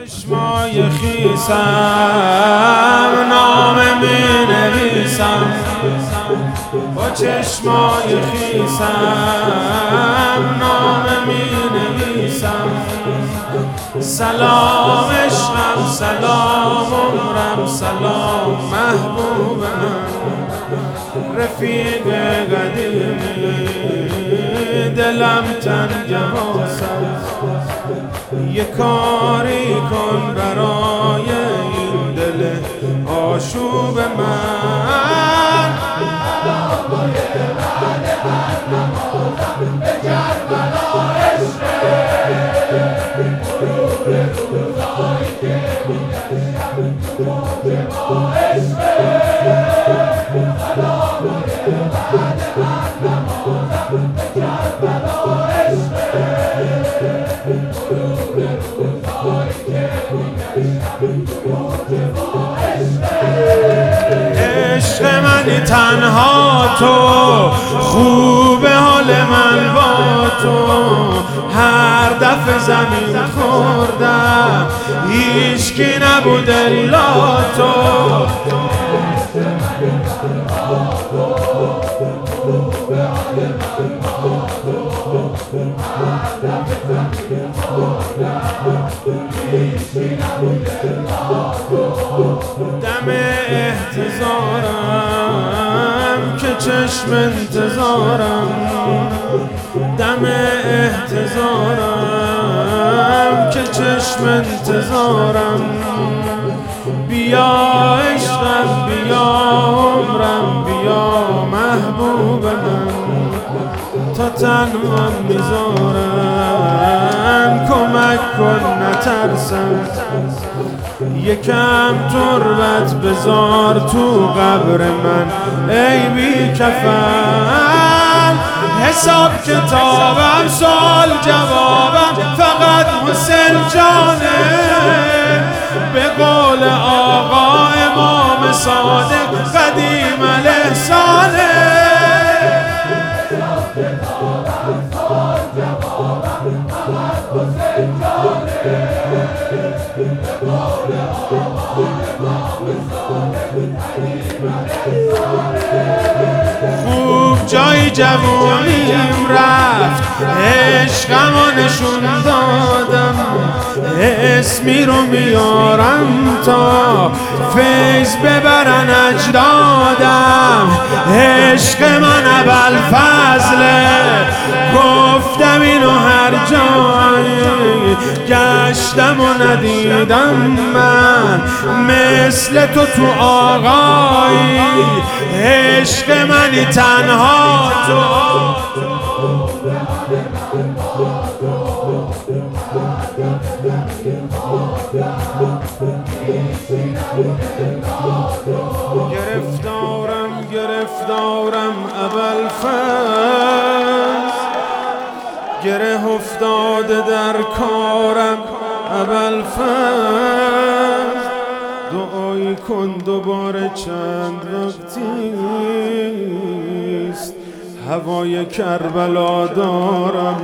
چشمای خیسم نامه می نویسم، با چشمای خیسم نامه می نویسم. سلام عشقم، سلام عمرم، سلام محبوب من، رفیق قدیمی دلم تنگ واسم. یه کاری کن برای این دل آشوب من. به کربلا روزایی که میگشتم تو موج با عشقه، سلامای بعد هر نمازم به کربلا عشقه، غروب روزایی که میگشتم تو موج با عشقه. عشق منی تنها تو، خوب حال من با تو، هر دفعه زمین خوردم هیچکی نبود الا تو. دم احتضارم که چشم انتظارم، دم احتضارم که چشم انتظارم. بیا عشقم، بیا عمرم، بیا محبوب من، تا تنها میذارن کمک کن نترسم. یکم تربت بذار تو قبر من ای بی کفن. حساب کتابم سوال جوابم فقط حسین جانه، به قول آقا امام صادق قدیم الاحسانه. حساب کتابم سوال جوابم فقط حسین جانه، به قول آقا امام صادق قدیم الاحسانه. خوب جای جوانیم رفت، عشقمو نشون دادم، اسمی رو میارم تا فیض ببرن اجدادم. عشق من ابوالفضله، گفتم اینو هر جایی گشتم و ندیدم من مثل تو تو آقایی. عشق منی تنها تو، گرفتارم گرفتارم ابوالفضل، گره افتاده در کارم ابوالفضل. دعایی کن دوباره چند وقتیست هوای کربلا دارم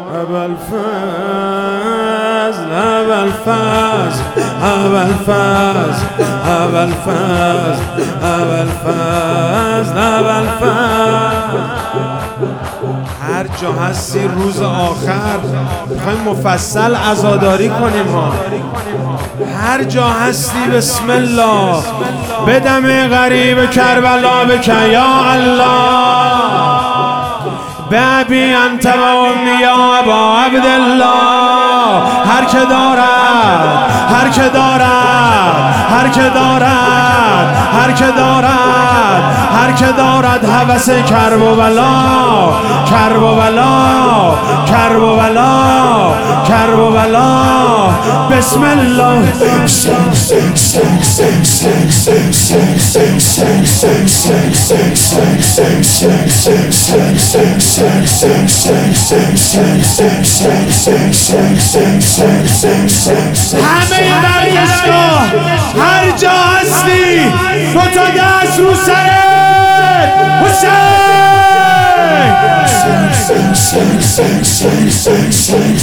ابوالفضل، ابوالفضل، ابوالفضل، ابوالفضل، ابوالفضل، ابوالفضل. هر جا هستی روز آخر میخوایم مفصل عزاداری کنیم ها. هر جا هستی بسم الله، بدم غریب کربلا بک یا الله، بابی انت و امی یا ابا عبدالله. هر که دارد، هر که دارد، هر که دارد، هر که دارد، هر که دارد هوس کرب و بلا، کرب و بلا، کرب و بلا، کرب و بلا. بسم الله. همه برگشتگاه هر جا هستی دو تا دست رو سرت حسین.